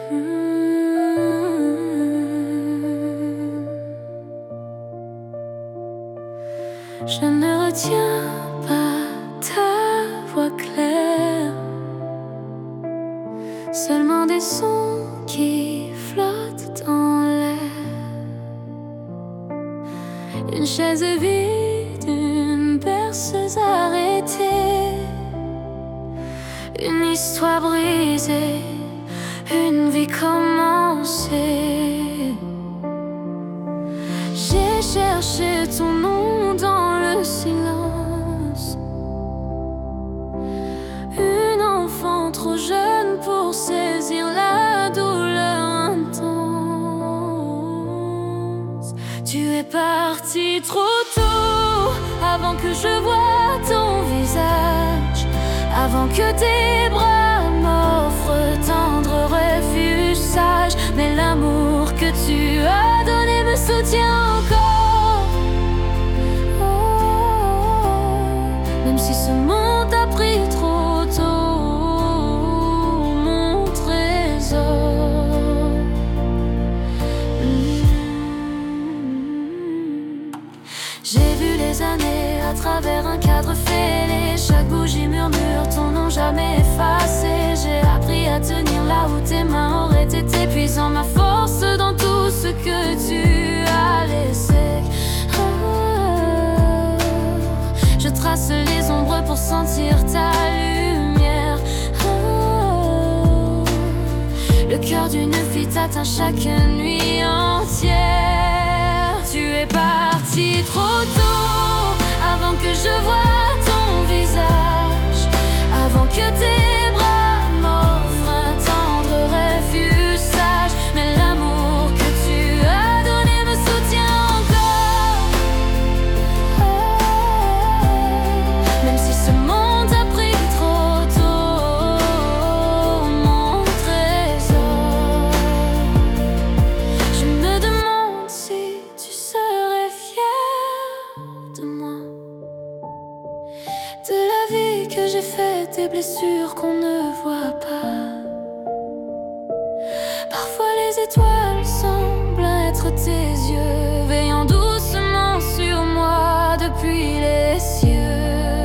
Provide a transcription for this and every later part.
Je ne retiens pas ta voix claire, seulement des sons qui flottent dans l'air. Une chaise vide, une berceuse arrêtée, une histoire brisée, une vie commencée. J'ai cherché ton nom dans le silence, une enfant trop jeune pour saisir la douleur intense. Tu es parti trop tôt, avant que je voie ton visage, avant que tes bras m'offrent tendre refuge sage. Mais l'amour que tu as donné me soutient encore, même si ce monde a pris trop tôt mon trésor. J'ai vu les années à travers un cadre fêlé, chaque bougie murmure ton nom jamais effacé. J'ai appris à tenir là où tes mains auraient été, puisant ma force dans tout ce que tu as laissé. Je trace les ombres pour sentir ta lumière. Le cœur d'une fille t'atteint chaque nuit entière. Tu es parti trop tôt, avant que je voie ton visage, avant que tes bras m'offrent un tendre refuge sage. Mais l'amour que tu as donné me soutient encore, même si ce monde a pris trop tôt mon trésor. Je me demande si tu serais fier de moi, de la vie que j'ai faite, des blessures qu'on ne voit pas. Parfois les étoiles semblent être tes yeux, veillant doucement sur moi depuis les cieux.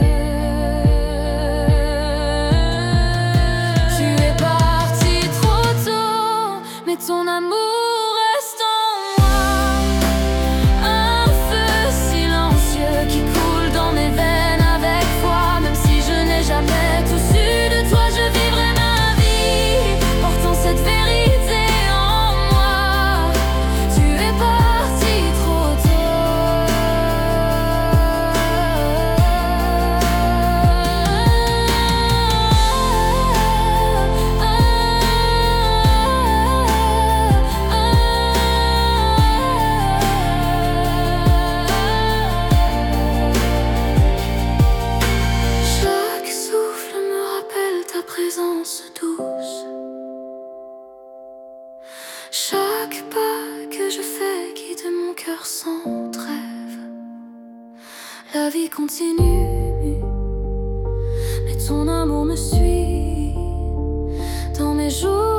Tu es parti trop tôt, mais ton amour reste en moi. Un feu silencieux qui coule dans mes veines avec foi. Même si je n'ai jamais tout su de toi, je vivrai ma vie portant cette vérité en moi. Tu es parti trop tôt. Chaque souffle me rappelle ta présence douce. Chaque pas que je fais guide mon cœur sans trêve. La vie continue, mais ton amour me suit dans mes jours